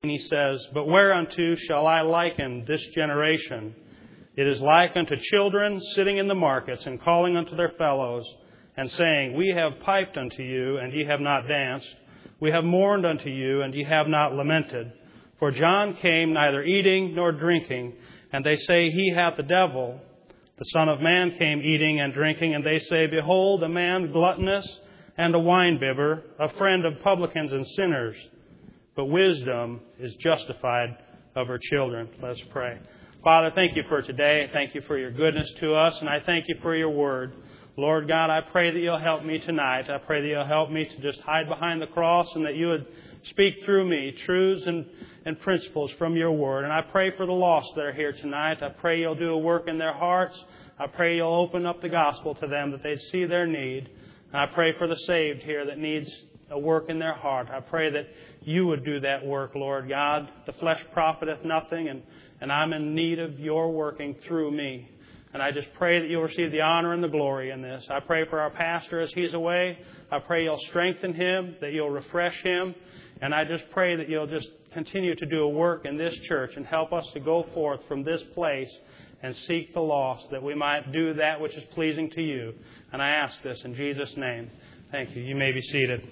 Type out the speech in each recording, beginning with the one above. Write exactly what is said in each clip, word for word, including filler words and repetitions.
he says, "But whereunto shall I liken this generation? It is like unto children sitting in the markets and calling unto their fellows and saying, We have piped unto you, and ye have not danced. We have mourned unto you, and ye have not lamented. For John came neither eating nor drinking, and they say, He hath the devil. The Son of Man came eating and drinking, and they say, Behold, a man gluttonous and a winebibber, a friend of publicans and sinners. But wisdom is justified of her children." Let's pray. Father, thank you for today. Thank you for your goodness to us, and I thank you for your word. Lord God, I pray that you'll help me tonight. I pray that you'll help me to just hide behind the cross and that you would speak through me truths and, and principles from your word. And I pray for the lost that are here tonight. I pray you'll do a work in their hearts. I pray you'll open up the gospel to them, that they'd see their need. And I pray for the saved here that needs a work in their heart. I pray that you would do that work, Lord God. The flesh profiteth nothing, and, and I'm in need of your working through me. And I just pray that you'll receive the honor and the glory in this. I pray for our pastor as he's away. I pray you'll strengthen him, that you'll refresh him. And I just pray that you'll just continue to do a work in this church and help us to go forth from this place and seek the lost, that we might do that which is pleasing to you. And I ask this in Jesus' name. Thank you. You may be seated.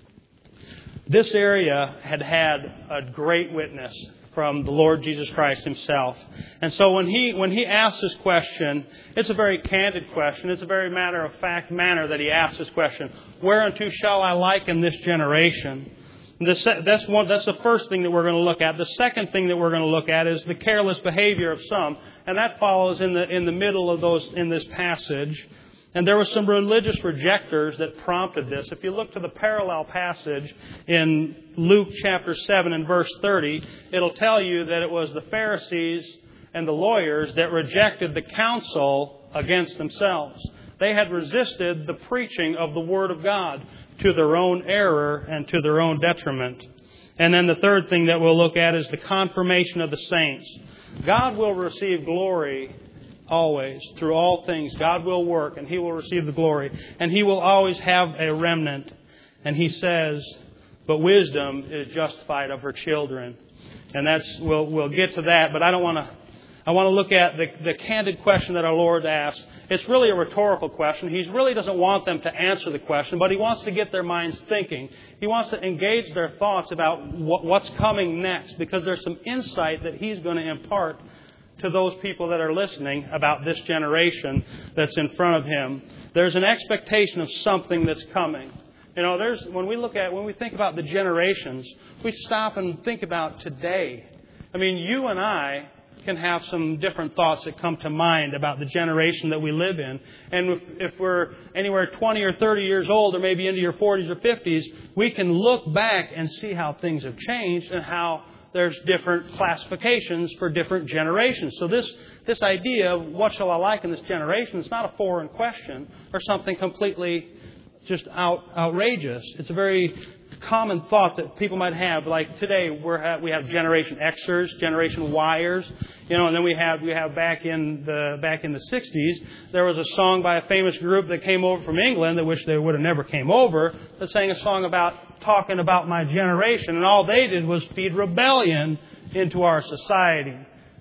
This area had had a great witness from the Lord Jesus Christ himself. And so when he when he asks this question, it's a very candid question. It's a very matter-of-fact manner that he asks this question. Whereunto shall I liken this generation? This, that's one. That's the first thing that we're going to look at. The second thing that we're going to look at is the careless behavior of some. And that follows in the in the middle of those in this passage. And there were some religious rejectors that prompted this. If you look to the parallel passage in Luke chapter seven and verse thirty, it'll tell you that it was the Pharisees and the lawyers that rejected the counsel against themselves. They had resisted the preaching of the Word of God to their own error and to their own detriment. And then the third thing that we'll look at is the confirmation of the saints. God will receive glory always, through all things. God will work and He will receive the glory. And He will always have a remnant. And He says, but wisdom is justified of her children. And that's, we'll, we'll get to that, but I don't want to, I want to look at the, the candid question that our Lord asked. It's really a rhetorical question. He really doesn't want them to answer the question, but He wants to get their minds thinking. He wants to engage their thoughts about what, what's coming next, because there's some insight that He's going to impart to those people that are listening about this generation that's in front of Him. There's an expectation of something that's coming. You know, there's when we look at, when we think about the generations, we stop and think about today. I mean, you and I can have some different thoughts that come to mind about the generation that we live in. And if, if we're anywhere twenty or thirty years old, or maybe into your forties or fifties, we can look back and see how things have changed and how there's different classifications for different generations. So this this idea of what shall I like in this generation is not a foreign question or something completely just out, outrageous. It's a very common thought that people might have. Like today, we're we have Generation Xers, Generation Yers, you know, and then we have we have back in the back in the sixties, there was a song by a famous group that came over from England, that wish they would have never came over, that sang a song about talking about my generation, and all they did was feed rebellion into our society.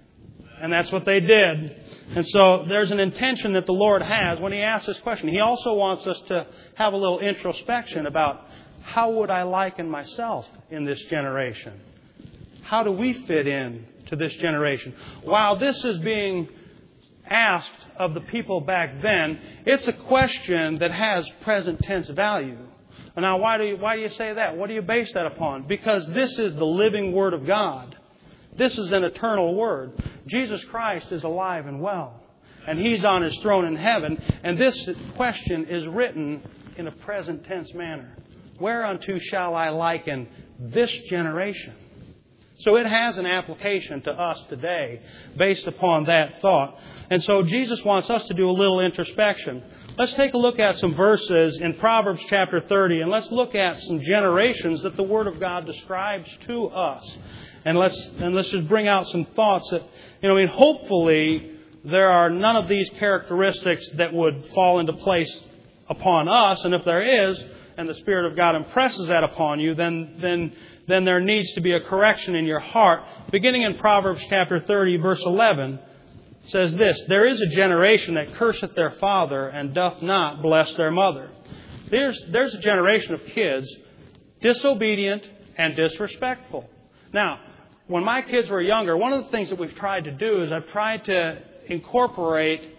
And that's what they did. And so there's an intention that the Lord has when He asks this question. He also wants us to have a little introspection about, how would I liken myself in this generation? How do we fit in to this generation? While this is being asked of the people back then, it's a question that has present tense value. Now, why do you, why do you say that? What do you base that upon? Because this is the living Word of God. This is an eternal Word. Jesus Christ is alive and well. And He's on His throne in heaven. And this question is written in a present tense manner. Whereunto shall I liken this generation? So it has an application to us today based upon that thought. And so Jesus wants us to do a little introspection. Let's take a look at some verses in Proverbs chapter thirty, and let's look at some generations that the Word of God describes to us. And let's and let's just bring out some thoughts that, you know, I mean, hopefully there are none of these characteristics that would fall into place upon us. And if there is, and the Spirit of God impresses that upon you, then then then there needs to be a correction in your heart. Beginning in Proverbs chapter thirty, verse eleven, says this, "There is a generation that curseth their father and doth not bless their mother." There's, there's a generation of kids disobedient and disrespectful. Now, when my kids were younger, one of the things that we've tried to do is I've tried to incorporate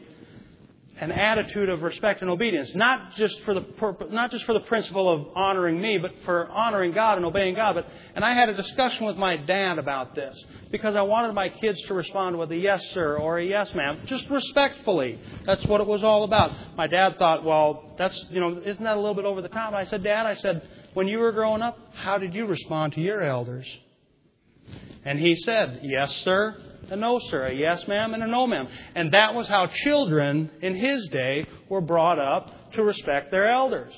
an attitude of respect and obedience, not just for the purpose, not just for the principle of honoring me, but for honoring God and obeying God. But and I had a discussion with my dad about this because I wanted my kids to respond with a yes, sir, or a yes, ma'am, just respectfully. That's what it was all about. My dad thought, well, that's you know, isn't that a little bit over the top? And I said, Dad, I said, when you were growing up, how did you respond to your elders? And he said, yes, sir. A no, sir. A yes, ma'am, and a no, ma'am. And that was how children in his day were brought up to respect their elders.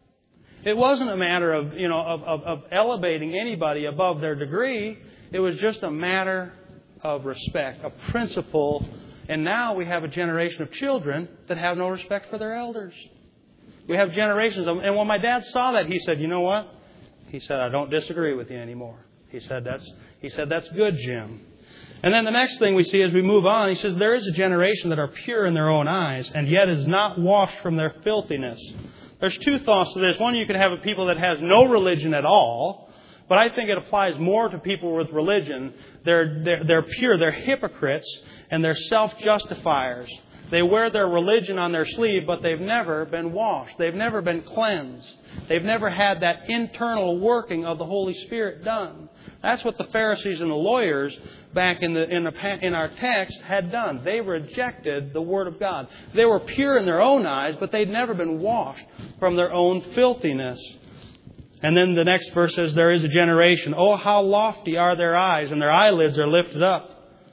It wasn't a matter of, you know, of, of, of elevating anybody above their degree. It was just a matter of respect, a principle. And now we have a generation of children that have no respect for their elders. We have generations of, and when my dad saw that, he said, you know what? He said, I don't disagree with you anymore. He said, that's, he said, that's good, Jim. And then the next thing we see as we move on, he says, there is a generation that are pure in their own eyes, and yet is not washed from their filthiness. There's two thoughts to this. One, you could have a people that has no religion at all, but I think it applies more to people with religion. They're, they're, they're pure, they're hypocrites, and they're self-justifiers. They wear their religion on their sleeve, but they've never been washed. They've never been cleansed. They've never had that internal working of the Holy Spirit done. That's what the Pharisees and the lawyers back in the in, the, in our text had done. They rejected the Word of God. They were pure in their own eyes, but they'd never been washed from their own filthiness. And then the next verse says, there is a generation. Oh, how lofty are their eyes, and their eyelids are lifted up.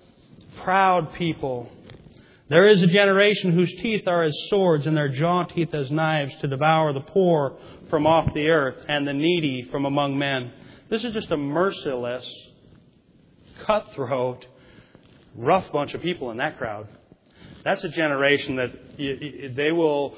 Proud people. There is a generation whose teeth are as swords and their jaw teeth as knives to devour the poor from off the earth and the needy from among men. This is just a merciless, cutthroat, rough bunch of people in that crowd. That's a generation that they will,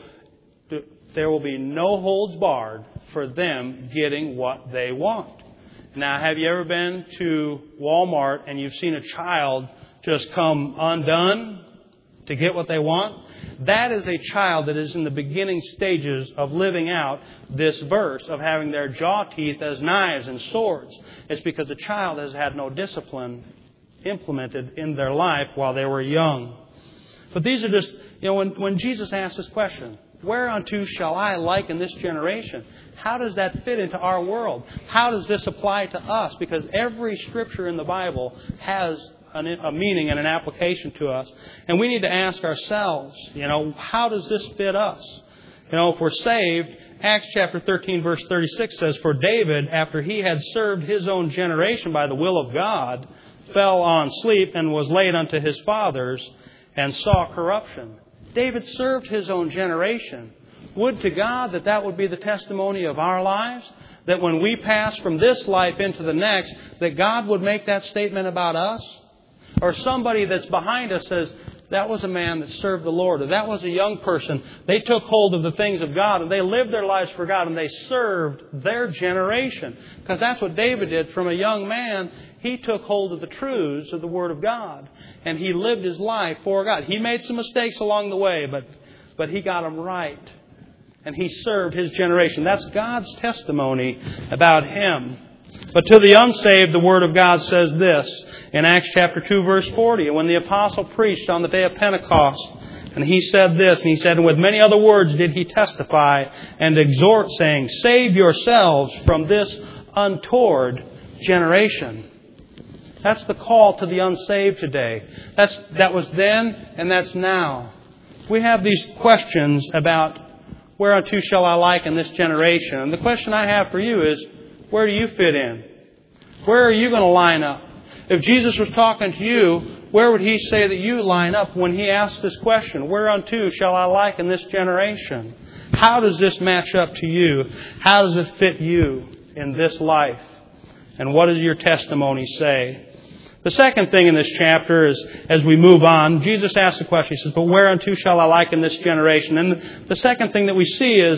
there will be no holds barred for them getting what they want. Now, have you ever been to Walmart and you've seen a child just come undone to get what they want? That is a child that is in the beginning stages of living out this verse of having their jaw teeth as knives and swords. It's because the child has had no discipline implemented in their life while they were young. But these are just, you know, when, when Jesus asked this question, whereunto shall I liken this generation? How does that fit into our world? How does this apply to us? Because every scripture in the Bible has a meaning and an application to us. And we need to ask ourselves, you know, how does this fit us? You know, if we're saved, Acts chapter thirteen verse thirty-six says, for David, after he had served his own generation by the will of God, fell on sleep and was laid unto his fathers and saw corruption. David served his own generation. Would to God that that would be the testimony of our lives, that when we pass from this life into the next, that God would make that statement about us. Or somebody that's behind us says, that was a man that served the Lord. Or that was a young person. They took hold of the things of God and they lived their lives for God and they served their generation. Because that's what David did from a young man. He took hold of the truths of the Word of God. And he lived his life for God. He made some mistakes along the way, but, but he got them right. And he served his generation. That's God's testimony about him. But to the unsaved, the Word of God says this in Acts chapter two, verse forty. And when the apostle preached on the day of Pentecost, and he said this, and he said, and with many other words did he testify and exhort, saying, save yourselves from this untoward generation. That's the call to the unsaved today. That's, that was then, and that's now. We have these questions about whereunto shall I liken this generation? And the question I have for you is, where do you fit in? Where are you going to line up? If Jesus was talking to you, where would He say that you line up when He asks this question? Whereunto shall I liken this generation? How does this match up to you? How does it fit you in this life? And what does your testimony say? The second thing in this chapter is, as we move on, Jesus asks the question. He says, but whereunto shall I liken this generation? And the second thing that we see is,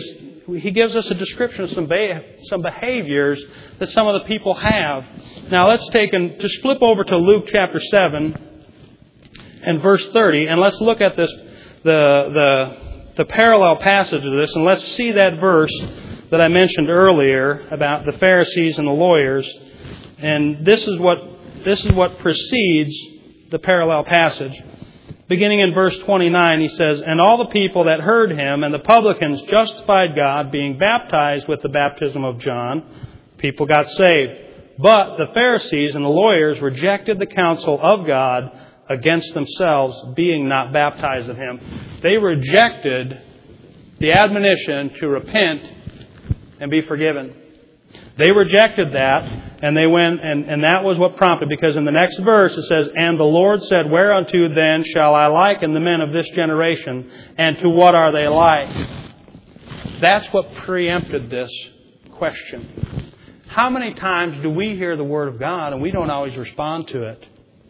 he gives us a description of some be- some behaviors that some of the people have. Now let's take and just flip over to Luke chapter seven and verse thirty, and let's look at this the the the parallel passage of this, and let's see that verse that I mentioned earlier about the Pharisees and the lawyers. And this is what this is what precedes the parallel passage. Beginning in verse twenty-nine, he says, "And all the people that heard him and the publicans justified God, being baptized with the baptism of John." People got saved. "But the Pharisees and the lawyers rejected the counsel of God against themselves, being not baptized of him." They rejected the admonition to repent and be forgiven. They rejected that, and they went, and, and that was what prompted, because in the next verse it says, "And the Lord said, Whereunto then shall I liken the men of this generation, and to what are they like?" That's what preempted this question. How many times do we hear the Word of God and we don't always respond to it?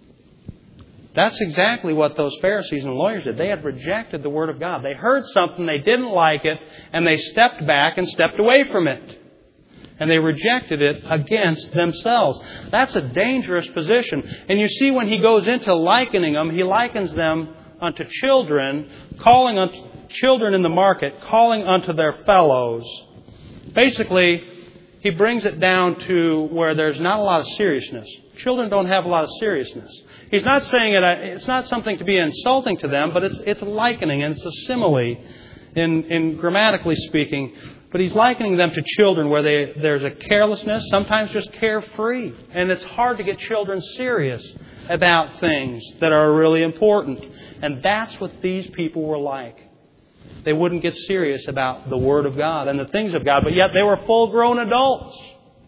That's exactly what those Pharisees and lawyers did. They had rejected the Word of God. They heard something, they didn't like it, and they stepped back and stepped away from it. And they rejected it against themselves. That's a dangerous position. And you see, when he goes into likening them, he likens them unto children, calling unto children in the market, calling unto their fellows. Basically, he brings it down to where there's not a lot of seriousness. Children don't have a lot of seriousness. He's not saying it, it's not something to be insulting to them, but it's it's likening, and it's a simile in, in grammatically speaking. But he's likening them to children where they, there's a carelessness, sometimes just carefree. And it's hard to get children serious about things that are really important. And that's what these people were like. They wouldn't get serious about the Word of God and the things of God, but yet they were full-grown adults.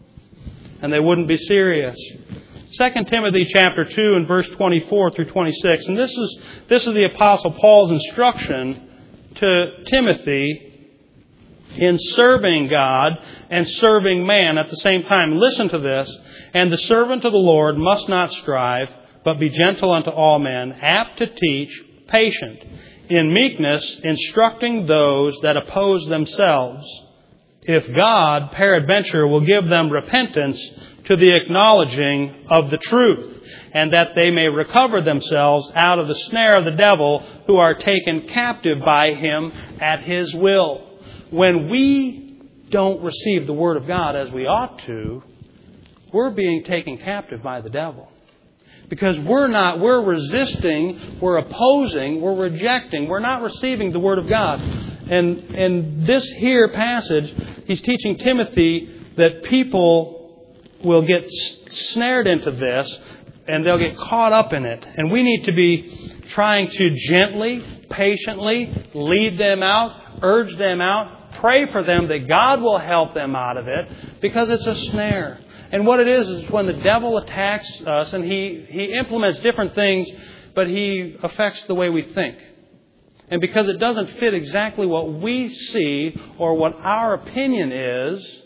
And they wouldn't be serious. Second Timothy chapter two and verse twenty-four through twenty-six. And this is this is the Apostle Paul's instruction to Timothy in serving God and serving man at the same time. Listen to this. "And the servant of the Lord must not strive, but be gentle unto all men, apt to teach, patient, in meekness, instructing those that oppose themselves, if God, peradventure, will give them repentance to the acknowledging of the truth, and that they may recover themselves out of the snare of the devil, who are taken captive by him at his will." When we don't receive the Word of God as we ought to, we're being taken captive by the devil. Because we're not, we're resisting, we're opposing, we're rejecting, we're not receiving the Word of God. And in this here passage, he's teaching Timothy that people will get snared into this and they'll get caught up in it. And we need to be trying to gently, patiently lead them out, urge them out, pray for them that God will help them out of it, because it's a snare. And what it is is when the devil attacks us, and he, he implements different things, but he affects the way we think. And because it doesn't fit exactly what we see or what our opinion is,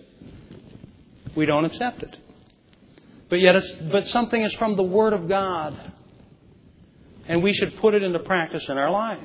we don't accept it. But yet, it's, but something is from the Word of God, and we should put it into practice in our life.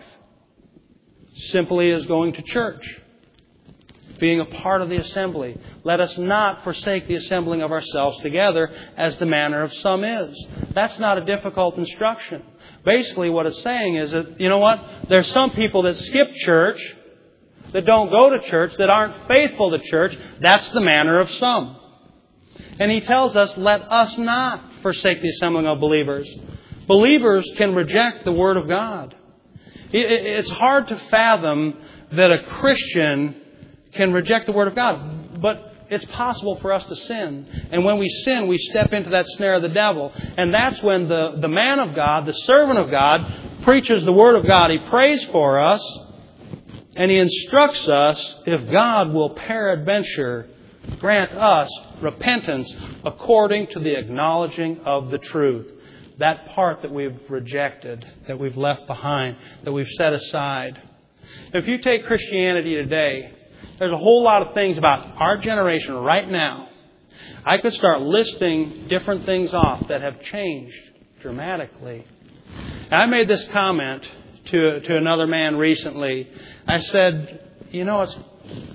Simply as going to church, being a part of the assembly. "Let us not forsake the assembling of ourselves together, as the manner of some is." That's not a difficult instruction. Basically what it's saying is that, you know what? There's some people that skip church, that don't go to church, that aren't faithful to church. That's the manner of some. And he tells us, let us not forsake the assembling of believers. Believers can reject the Word of God. It's hard to fathom that a Christian can reject the Word of God. But it's possible for us to sin. And when we sin, we step into that snare of the devil. And that's when the, the man of God, the servant of God, preaches the Word of God. He prays for us. And he instructs us if God will peradventure grant us repentance according to the acknowledging of the truth. That part that we've rejected, that we've left behind, that we've set aside. If you take Christianity today, there's a whole lot of things about our generation right now. I could start listing different things off that have changed dramatically. And I made this comment to, to another man recently. I said, you know, it's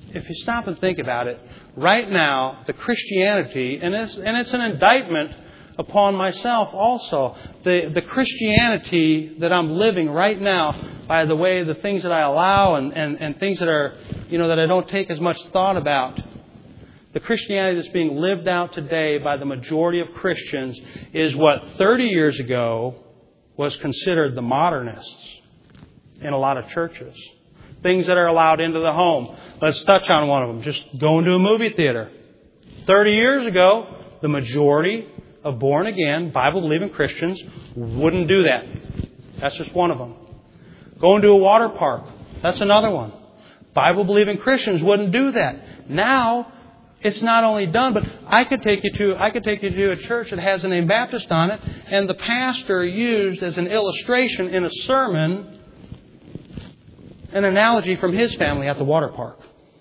if you stop and think about it, right now, the Christianity, and it's, and it's an indictment upon myself also, the, the Christianity that I'm living right now, by the way, the things that I allow and, and, and things that are, you know, that I don't take as much thought about. The Christianity that's being lived out today by the majority of Christians is what thirty years ago was considered the modernists in a lot of churches. Things that are allowed into the home. Let's touch on one of them. Just going to a movie theater. thirty years ago, the majority of born-again, Bible-believing Christians wouldn't do that. That's just one of them. Going to a water park. That's another one. Bible-believing Christians wouldn't do that. Now, it's not only done, but I could take you to I could take you to a church that has a name Baptist on it, and the pastor used as an illustration in a sermon an analogy from his family at the water park.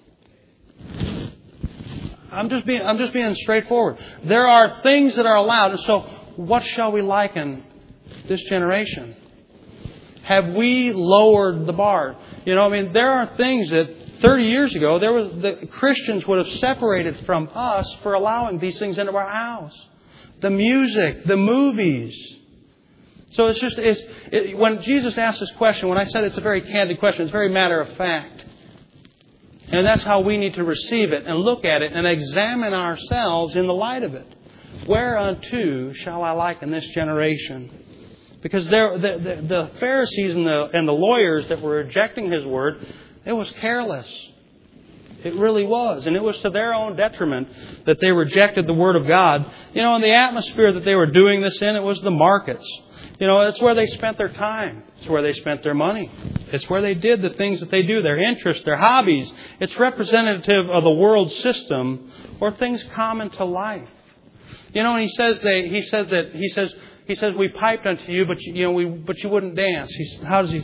I'm just being I'm just being straightforward. There are things that are allowed, and so what shall we liken this generation? Have we lowered the bar? You know, I mean, there are things that thirty years ago, there was the Christians would have separated from us for allowing these things into our house. The music, the movies. So it's just, it's, it, when Jesus asked this question, when I said it's a very candid question, it's very matter of fact. And that's how we need to receive it and look at it and examine ourselves in the light of it. Whereunto shall I liken this generation? Because there, the, the, the Pharisees and the, and the lawyers that were rejecting His word, it was careless. It really was. And it was to their own detriment that they rejected the Word of God. You know, in the atmosphere that they were doing this in, it was the markets. You know, it's where they spent their time. It's where they spent their money. It's where they did the things that they do, their interests, their hobbies. It's representative of the world system or things common to life. You know, and he says they, he says that he says he says we piped unto you, but you, you know we but you wouldn't dance. He, how does he?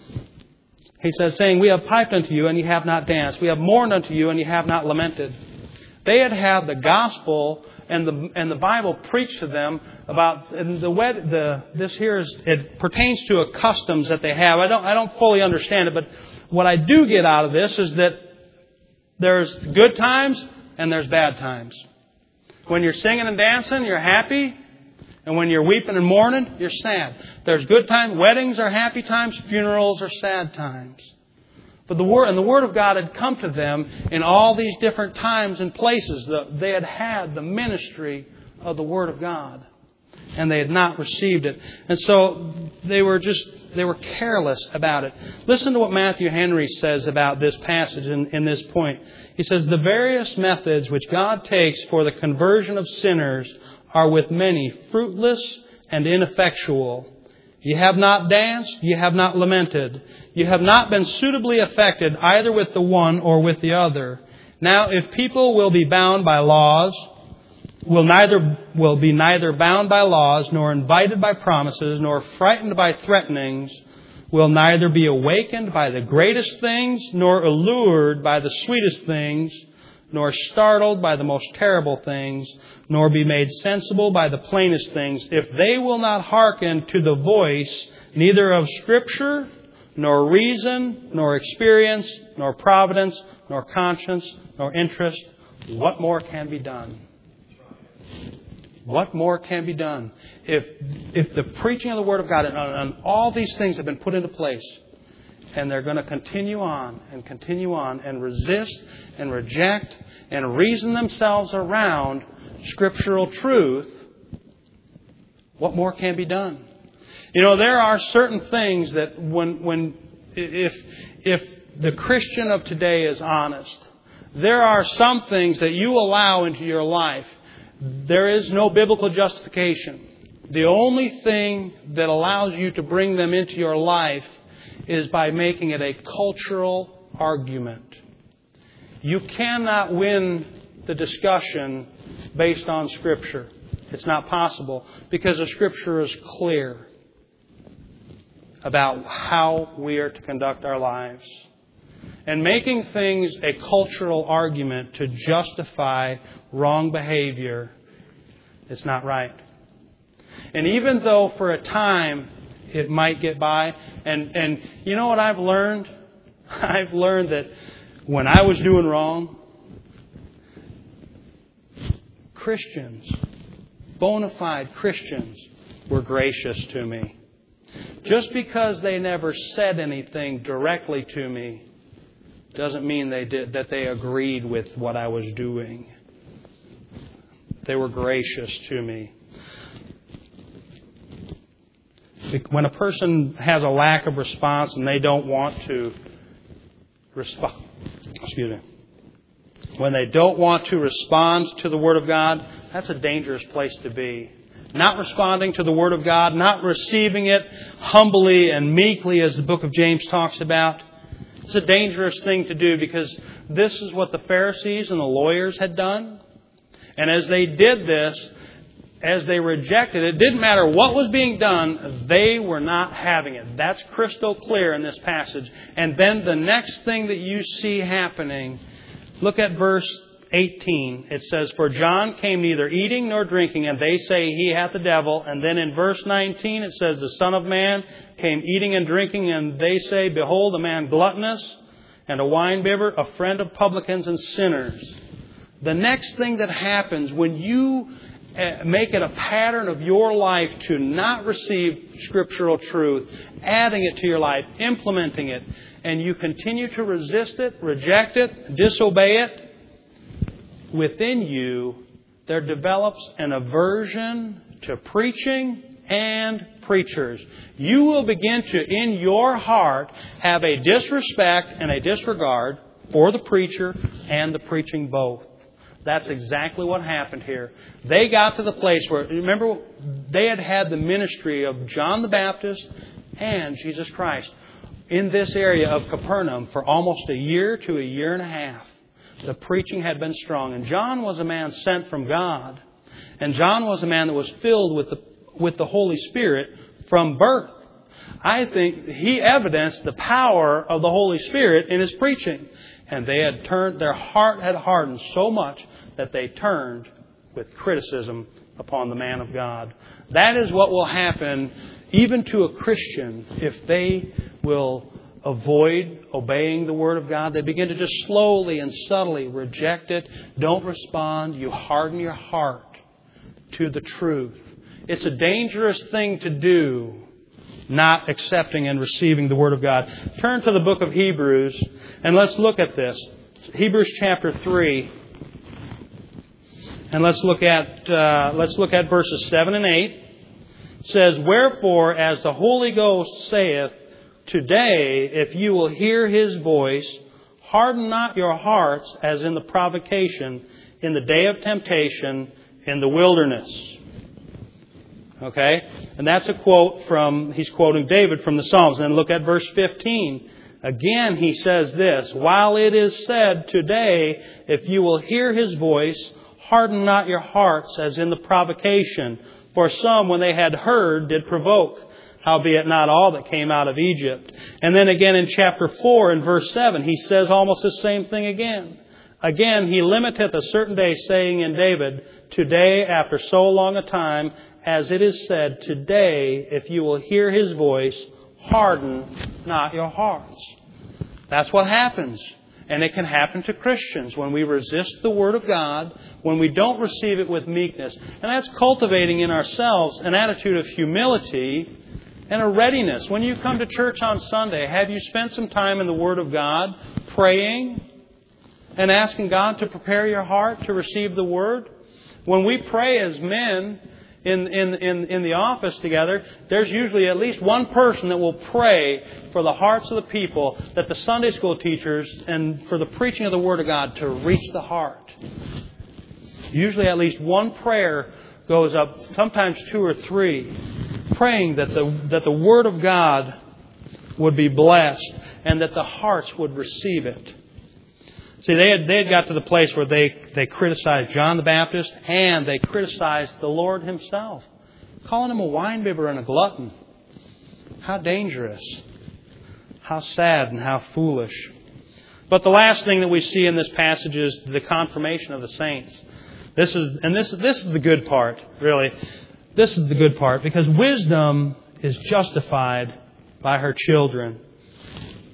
He says, saying, we have piped unto you, and you have not danced. We have mourned unto you, and you have not lamented. They had had the gospel and the and the Bible preached to them about and the wed the this here is it pertains to a customs that they have. I don't I don't fully understand it, but what I do get out of this is that there's good times and there's bad times. When you're singing and dancing, you're happy. And when you're weeping and mourning, you're sad. There's good times. Weddings are happy times. Funerals are sad times. But the Word and the Word of God had come to them in all these different times and places. They had had the ministry of the Word of God. And they had not received it. And so they were just, they were careless about it. Listen to what Matthew Henry says about this passage in, in this point. He says, the various methods which God takes for the conversion of sinners are with many fruitless and ineffectual. You have not danced, you have not lamented. You have not been suitably affected either with the one or with the other. Now, if people will be bound by laws, will neither will be neither bound by laws, nor invited by promises, nor frightened by threatenings, will neither be awakened by the greatest things, nor allured by the sweetest things, nor startled by the most terrible things, nor be made sensible by the plainest things, if they will not hearken to the voice neither of Scripture, nor reason, nor experience, nor providence, nor conscience, nor interest, what more can be done? What more can be done? If if the preaching of the Word of God and, and all these things have been put into place, and they're going to continue on and continue on and resist and reject and reason themselves around scriptural truth, what more can be done? You know, there are certain things that when when if if the Christian of today is honest, there are some things that you allow into your life. There is no biblical justification. The only thing that allows you to bring them into your life is by making it a cultural argument. You cannot win the discussion based on Scripture. It's not possible because the Scripture is clear about how we are to conduct our lives. And making things a cultural argument to justify wrong behavior is not right. And even though for a time it might get by, and, and you know what I've learned? I've learned that when I was doing wrong, Christians, bona fide Christians, were gracious to me. Just because they never said anything directly to me doesn't mean they did that they agreed with what I was doing. They were gracious to me. When a person has a lack of response and they don't want to respond, excuse me, when they don't want to respond to the Word of God, that's a dangerous place to be. Not responding to the Word of God, not receiving it humbly and meekly as the book of James talks about. It's a dangerous thing to do because this is what the Pharisees and the lawyers had done. And as they did this, as they rejected it, it didn't matter what was being done, they were not having it. That's crystal clear in this passage. And then the next thing that you see happening, look at verse eighteen. It says, "For John came neither eating nor drinking, and they say he hath the devil." And then in verse nineteen it says, "The Son of Man came eating and drinking, and they say, Behold, a man gluttonous and a winebibber, a friend of publicans and sinners." The next thing that happens when you make it a pattern of your life to not receive scriptural truth, adding it to your life, implementing it, and you continue to resist it, reject it, disobey it, within you there develops an aversion to preaching and preachers. You will begin to, in your heart, have a disrespect and a disregard for the preacher and the preaching both. That's exactly what happened here. They got to the place where, remember, they had had the ministry of John the Baptist and Jesus Christ in this area of Capernaum for almost a year to a year and a half. The preaching had been strong. And John was a man sent from God. And John was a man that was filled with the, with the Holy Spirit from birth. I think he evidenced the power of the Holy Spirit in his preaching. And they had turned, their heart had hardened so much that they turned with criticism upon the man of God. That is what will happen even to a Christian if they will avoid obeying the Word of God. They begin to just slowly and subtly reject it. Don't respond. You harden your heart to the truth. It's a dangerous thing to do, not accepting and receiving the Word of God. Turn to the book of Hebrews and let's look at this. Hebrews chapter three. And let's look at uh, let's look at verses seven and eight. It says, "Wherefore, as the Holy Ghost saith, Today, if you will hear His voice, harden not your hearts as in the provocation, in the day of temptation, in the wilderness." Okay? And that's a quote from, he's quoting David from the Psalms. And look at verse fifteen. Again, he says this, "While it is said, Today, if you will hear His voice, harden not your hearts as in the provocation. For some, when they had heard, did provoke. Howbeit not all that came out of Egypt." And then again in chapter four and verse seven, he says almost the same thing again. "Again, He limiteth a certain day, saying in David, Today, after so long a time, as it is said, Today, if you will hear His voice, harden not your hearts." That's what happens. And it can happen to Christians when we resist the Word of God, when we don't receive it with meekness. And that's cultivating in ourselves an attitude of humility and a readiness. When you come to church on Sunday, have you spent some time in the Word of God, praying and asking God to prepare your heart to receive the Word? When we pray as men in, in, in, in the office together, there's usually at least one person that will pray for the hearts of the people, that the Sunday school teachers, and for the preaching of the Word of God to reach the heart. Usually at least one prayer goes up, sometimes two or three, praying that the that the Word of God would be blessed and that the hearts would receive it. See, they had, they had got to the place where they, they criticized John the Baptist and they criticized the Lord Himself, calling Him a winebibber and a glutton. How dangerous. How sad and how foolish. But the last thing that we see in this passage is the confirmation of the saints. This is, and this, this is the good part, really. This is the good part, because wisdom is justified by her children.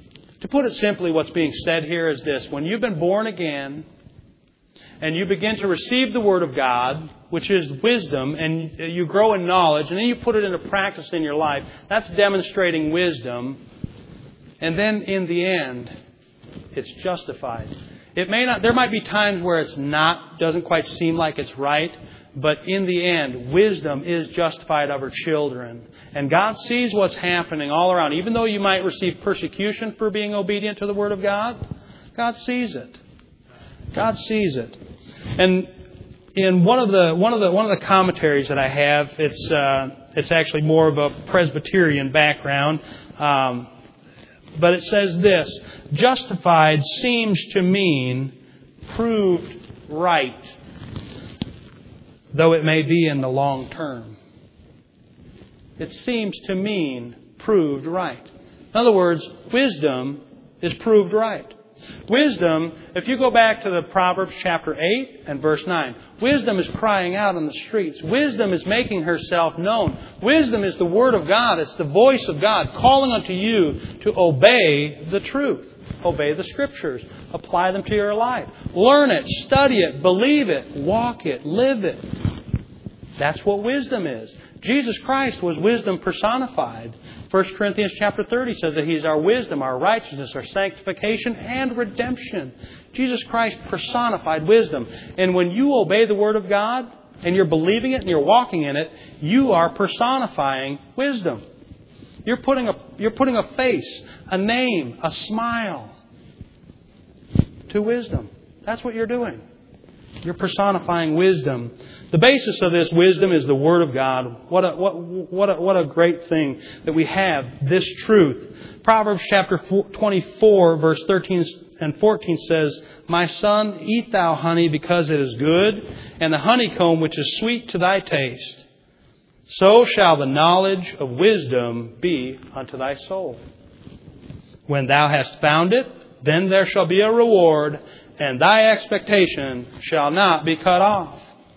To put it simply, what's being said here is this. When you've been born again and you begin to receive the Word of God, which is wisdom, and you grow in knowledge, and then you put it into practice in your life, that's demonstrating wisdom. And then in the end, it's justified. It may not, there might be times where it's not, doesn't quite seem like it's right, but in the end, wisdom is justified of her children. And God sees what's happening all around. Even though you might receive persecution for being obedient to the Word of God, God sees it. God sees it. And in one of the one of the one of the commentaries that I have, it's uh, it's actually more of a Presbyterian background. Um, But it says this: justified seems to mean proved right, though it may be in the long term. It seems to mean proved right. In other words, wisdom is proved right. Wisdom, if you go back to the Proverbs chapter eight and verse nine, wisdom is crying out on the streets. Wisdom is making herself known. Wisdom is the Word of God. It's the voice of God calling unto you to obey the truth. Obey the Scriptures. Apply them to your life. Learn it, study it, believe it, walk it, live it. That's what wisdom is. Jesus Christ was wisdom personified. First Corinthians chapter thirty says that He's our wisdom, our righteousness, our sanctification, and redemption. Jesus Christ personified wisdom. And when you obey the Word of God, and you're believing it and you're walking in it, you are personifying wisdom. You're putting a, you're putting a face, a name, a smile to wisdom. That's what you're doing. You're personifying wisdom. The basis of this wisdom is the Word of God. What a, what, what a, what a great thing that we have this truth. Proverbs chapter twenty-four, verse thirteen and fourteen says, "My son, eat thou honey because it is good, and the honeycomb which is sweet to thy taste. So shall the knowledge of wisdom be unto thy soul. When thou hast found it, then there shall be a reward, and thy expectation shall not be cut off."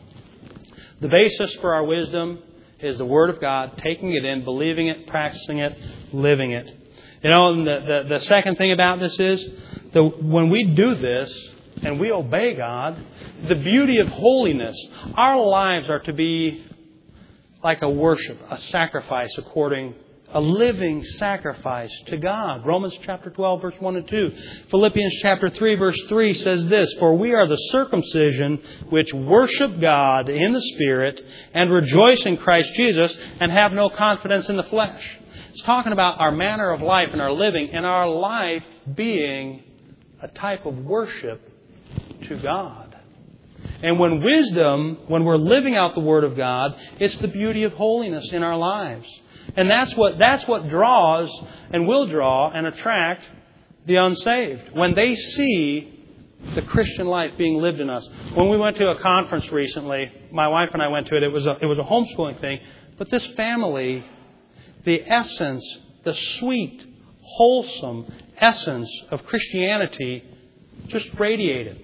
The basis for our wisdom is the Word of God, taking it in, believing it, practicing it, living it. You know, and the, the, the second thing about this is that when we do this and we obey God, the beauty of holiness, our lives are to be like a worship, a sacrifice according a living sacrifice to God. Romans chapter twelve, verse one and two. Philippians chapter three, verse three says this: "For we are the circumcision which worship God in the Spirit and rejoice in Christ Jesus and have no confidence in the flesh." It's talking about our manner of life and our living, and our life being a type of worship to God. And when wisdom, when we're living out the Word of God, it's the beauty of holiness in our lives. And that's what that's what draws and will draw and attract the unsaved. When they see the Christian life being lived in us. When we went to a conference recently, my wife and I went to it. It was a, it was a homeschooling thing. But this family, the essence, the sweet, wholesome essence of Christianity just radiated.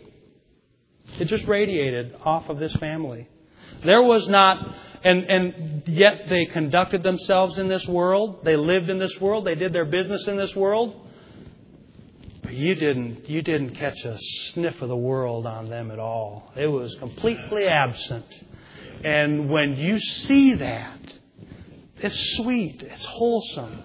It just radiated off of this family. There was not, and, and yet they conducted themselves in this world. They lived in this world. They did their business in this world. But you didn't, you didn't catch a sniff of the world on them at all. It was completely absent. And when you see that, it's sweet. It's wholesome.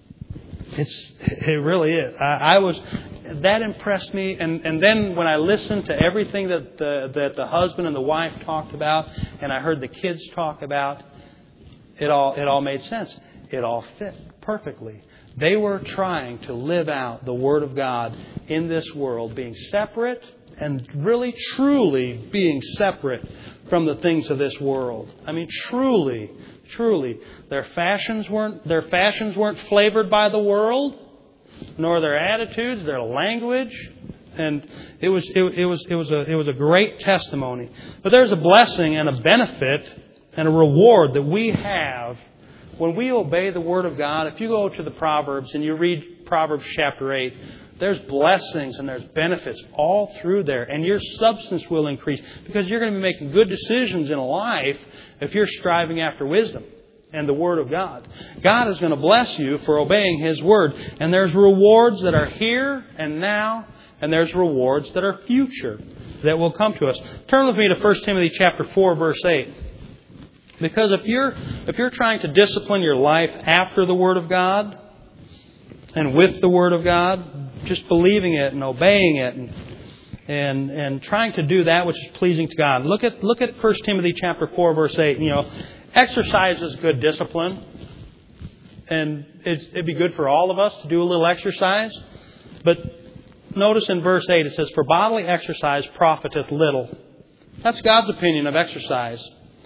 It's, it really is. I, I was, that impressed me. And, and then when I listened to everything that the, that the husband and the wife talked about, and I heard the kids talk about, it all, it all made sense. It all fit perfectly. They were trying to live out the Word of God in this world, being separate and really, truly being separate from the things of this world. I mean, truly, truly, their fashions weren't their fashions weren't flavored by the world, nor their attitudes, their language, and it was it, it was it was a it was a great testimony. But there's a blessing and a benefit and a reward that we have when we obey the Word of God. If you go to the Proverbs and you read Proverbs chapter eight, there's blessings and there's benefits all through there. And your substance will increase because you're going to be making good decisions in life if you're striving after wisdom and the Word of God. God is going to bless you for obeying His Word. And there's rewards that are here and now, and there's rewards that are future that will come to us. Turn with me to First Timothy chapter four, verse eight. Because if you're if you're trying to discipline your life after the Word of God and with the Word of God, just believing it and obeying it and and and trying to do that which is pleasing to God. Look at look at First Timothy chapter four, verse eight. You know, exercise is good discipline. And it's, it'd be good for all of us to do a little exercise. But notice in verse eight it says, "For bodily exercise profiteth little." That's God's opinion of exercise.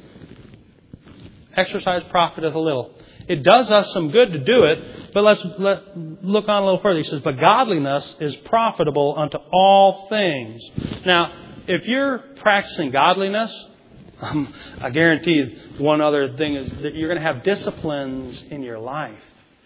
Exercise profiteth a little. It does us some good to do it, but let's let, look on a little further. He says, "But godliness is profitable unto all things." Now, if you're practicing godliness, um, I guarantee one other thing is that you're going to have disciplines in your life.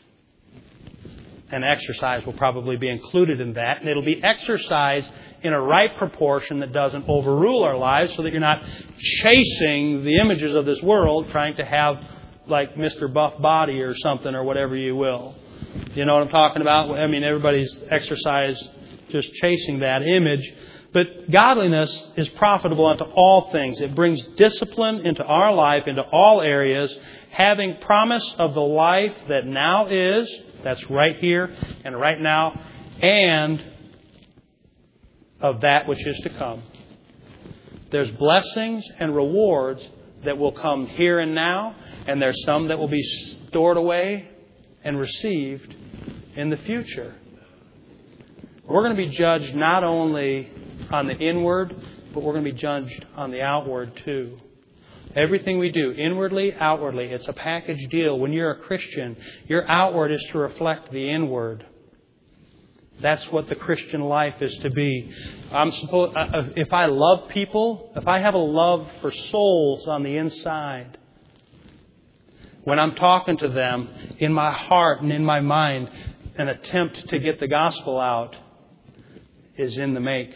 And exercise will probably be included in that. And it'll be exercise in a right proportion that doesn't overrule our lives, so that you're not chasing the images of this world, trying to have like Mister Buff Body or something or whatever you will. You know what I'm talking about? I mean, everybody's exercise just chasing that image. But godliness is profitable unto all things. It brings discipline into our life, into all areas, having promise of the life that now is, that's right here and right now, and of that which is to come. There's blessings and rewards that will come here and now, and there's some that will be stored away and received in the future. We're going to be judged not only on the inward, but we're going to be judged on the outward too. Everything we do, inwardly, outwardly, it's a package deal. When you're a Christian, your outward is to reflect the inward. That's what the Christian life is to be. I'm supposed, if I love people, if I have a love for souls on the inside, when I'm talking to them, in my heart and in my mind, an attempt to get the gospel out is in the make.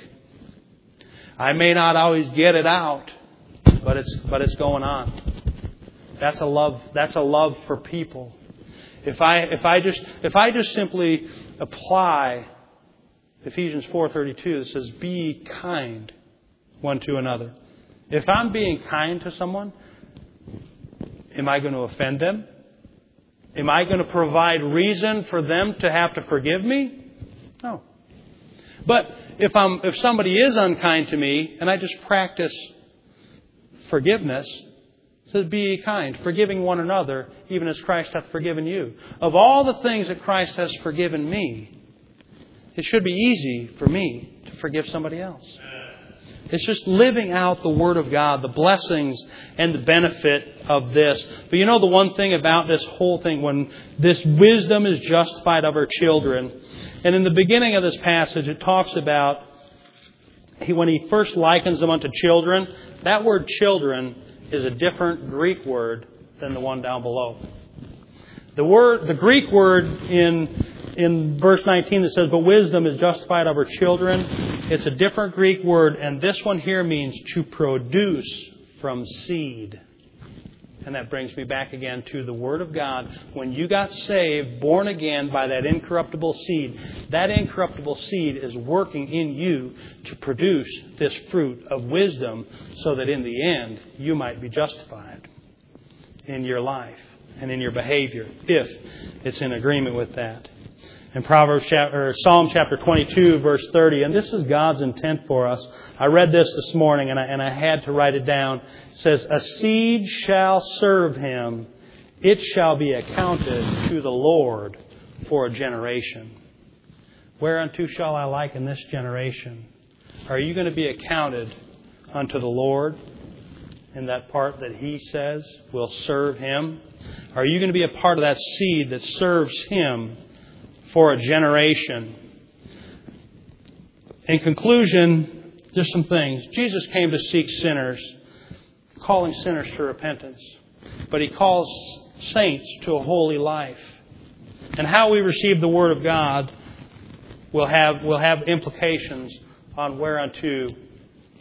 I may not always get it out, but it's but it's going on. That's a love. That's a love for people. If I if I just if I just simply apply Ephesians four thirty-two, that says, "Be kind one to another." If I'm being kind to someone, am I going to offend them? Am I going to provide reason for them to have to forgive me? No. But if I'm if somebody is unkind to me and I just practice forgiveness, it says, "Be ye kind, forgiving one another, even as Christ hath forgiven you." Of all the things that Christ has forgiven me, it should be easy for me to forgive somebody else. It's just living out the Word of God, the blessings and the benefit of this. But you know the one thing about this whole thing, when this wisdom is justified of her children, and in the beginning of this passage it talks about, he, when he first likens them unto children, that word children is a different Greek word than the one down below. The word, the Greek word in in verse nineteen that says, "But wisdom is justified of her children," it's a different Greek word, and this one here means to produce from seed. And that brings me back again to the Word of God. When you got saved, born again by that incorruptible seed, that incorruptible seed is working in you to produce this fruit of wisdom, so that in the end you might be justified in your life and in your behavior, if it's in agreement with that. In Proverbs chapter, or Psalm chapter twenty-two, verse thirty, and this is God's intent for us. I read this this morning, and I, and I had to write it down. It says, "A seed shall serve him; it shall be accounted to the Lord for a generation." Whereunto shall I liken this generation? Are you going to be accounted unto the Lord in that part that He says will serve Him? Are you going to be a part of that seed that serves Him for a generation? In conclusion, just some things. Jesus came to seek sinners, calling sinners to repentance. But He calls saints to a holy life. And how we receive the Word of God will have will have implications on whereunto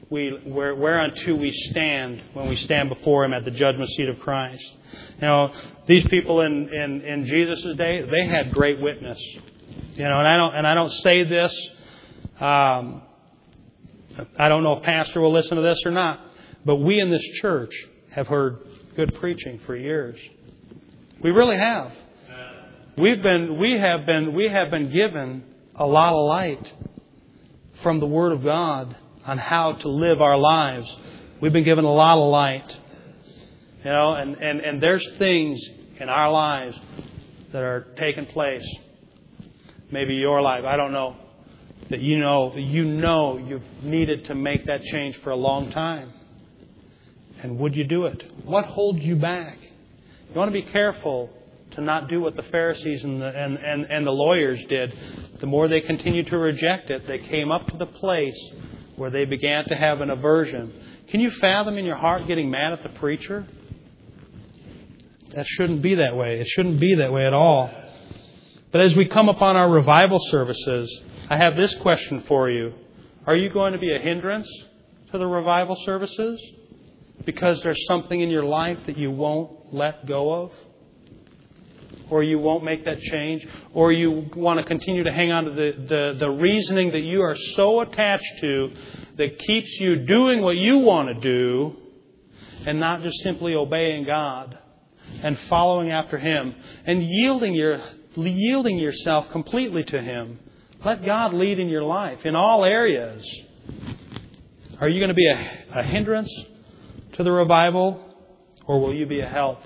we where, whereunto we stand when we stand before Him at the judgment seat of Christ. You know, these people in, in, in Jesus' day, they had great witness. You know, and I don't and I don't say this. Um, I don't know if Pastor will listen to this or not, but we in this church have heard good preaching for years. We really have. We've been we have been we have been given a lot of light from the Word of God on how to live our lives. We've been given a lot of light. You know, and, and, and there's things in our lives that are taking place. Maybe your life, I don't know. That you know that you know you've needed to make that change for a long time. And would you do it? What holds you back? You want to be careful to not do what the Pharisees and the, and, and, and the lawyers did. The more they continued to reject it, they came up to the place where they began to have an aversion. Can you fathom in your heart getting mad at the preacher? That shouldn't be that way. It shouldn't be that way at all. But as we come upon our revival services, I have this question for you. Are you going to be a hindrance to the revival services? Because there's something in your life that you won't let go of? Or you won't make that change? Or you want to continue to hang on to the, the, the reasoning that you are so attached to that keeps you doing what you want to do and not just simply obeying God and following after Him and yielding your yielding yourself completely to Him? Let God lead in your life in all areas. Are you going to be a, a hindrance to the revival, or will you be a help?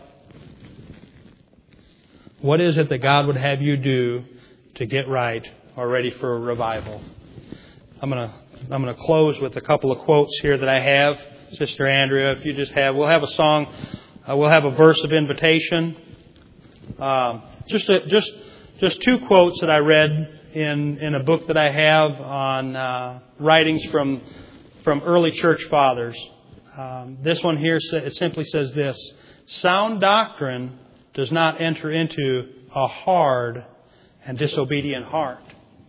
What is it that God would have you do to get right or ready for a revival? I'm going to I'm going to close with a couple of quotes here that I have. Sister Andrea, if you just have, we'll have a song. Uh, we'll have a verse of invitation. Um, just a, just just two quotes that I read in in a book that I have on uh, writings from from early church fathers. Um, this one here, it simply says this: sound doctrine does not enter into a hard and disobedient heart.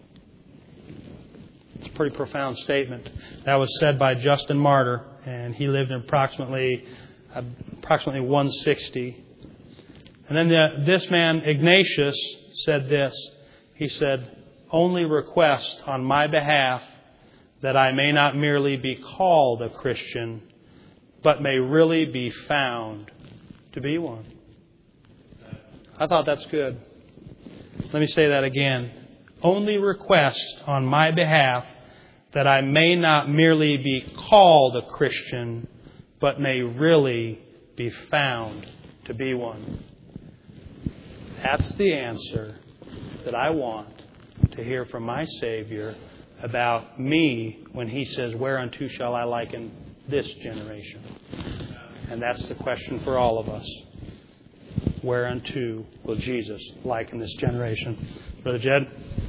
It's a pretty profound statement. That was said by Justin Martyr, and he lived in approximately uh, approximately one sixty. And then the, this man, Ignatius, said this. He said, "Only request on my behalf that I may not merely be called a Christian, but may really be found to be one." I thought that's good. Let me say that again. Only request on my behalf that I may not merely be called a Christian, but may really be found to be one. That's the answer that I want to hear from my Savior about me when He says, "Whereunto shall I liken this generation?" And that's the question for all of us. Whereunto will Jesus liken this generation? Brother Jed?